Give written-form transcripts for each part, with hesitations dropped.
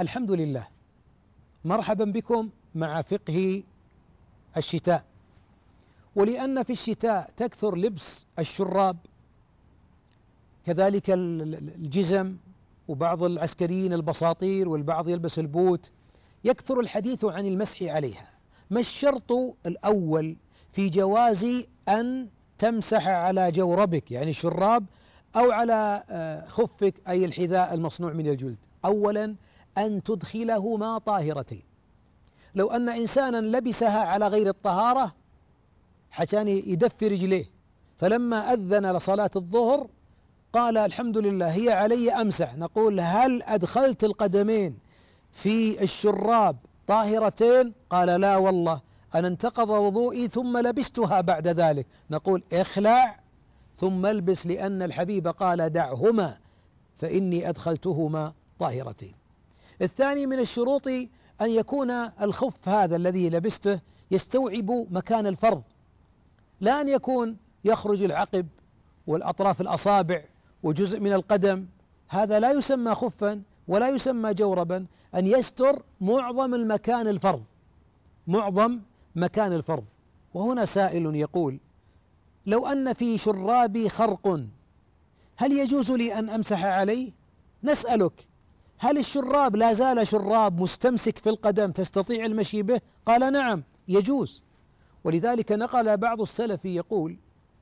الحمد لله، مرحبا بكم مع فقه الشتاء. ولأن في الشتاء تكثر لبس الشراب، كذلك الجزم، وبعض العسكريين البساطير، والبعض يلبس البوت، يكثر الحديث عن المسح عليها. ما الشرط الأول في جواز أن تمسح على جوربك يعني الشراب، أو على خفك أي الحذاء المصنوع من الجلد؟ أولا أن تدخلهما طاهرتين. لو أن إنسانا لبسها على غير الطهارة عشان يدفي رجليه، فلما أذن لصلاة الظهر قال الحمد لله هي علي أمسح، نقول هل أدخلت القدمين في الشراب طاهرتين؟ قال لا والله أنا انتقض وضوئي ثم لبستها بعد ذلك. نقول اخلع ثم البس، لأن الحبيب قال دعهما فإني أدخلتهما طاهرتين. الثاني من الشروط أن يكون الخف هذا الذي لبسته يستوعب مكان الفرض، لا أن يكون يخرج العقب والأطراف الأصابع وجزء من القدم، هذا لا يسمى خفا ولا يسمى جوربا. أن يستر معظم المكان الفرض، معظم مكان الفرض. وهنا سائل يقول لو أن في شرابي خرق هل يجوز لي أن أمسح عليه؟ نسألك هل الشراب لا زال شراب مستمسك في القدم تستطيع المشي به؟ قال نعم يجوز. ولذلك نقل بعض السلف يقول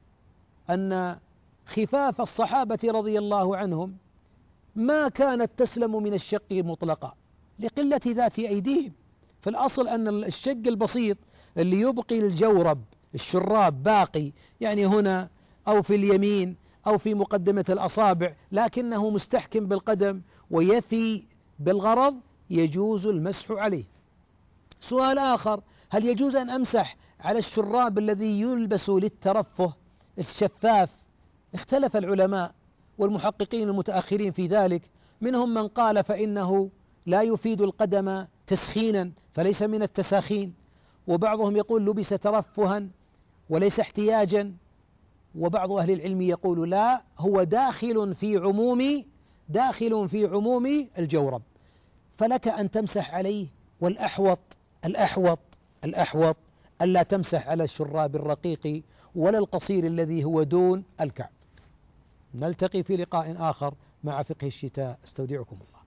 أن خفاف الصحابة رضي الله عنهم ما كانت تسلم من الشق مطلقا لقلة ذات أيديهم. في الأصل أن الشق البسيط اللي يبقي الجورب الشراب باقي، يعني هنا أو في اليمين أو في مقدمة الأصابع، لكنه مستحكم بالقدم ويفي بالغرض، يجوز المسح عليه. سؤال آخر، هل يجوز أن أمسح على الشراب الذي يلبس للترفه الشفاف؟ اختلف العلماء والمحققين المتأخرين في ذلك، منهم من قال فإنه لا يفيد القدم تسخينا فليس من التساخين، وبعضهم يقول لبس ترفها وليس احتياجا، وبعض أهل العلم يقول لا، هو داخل في عموم الجورب، فلك أن تمسح عليه. والأحوط ألا تمسح على الشراب الرقيق ولا القصير الذي هو دون الكعب. نلتقي في لقاء آخر مع فقه الشتاء، استودعكم الله.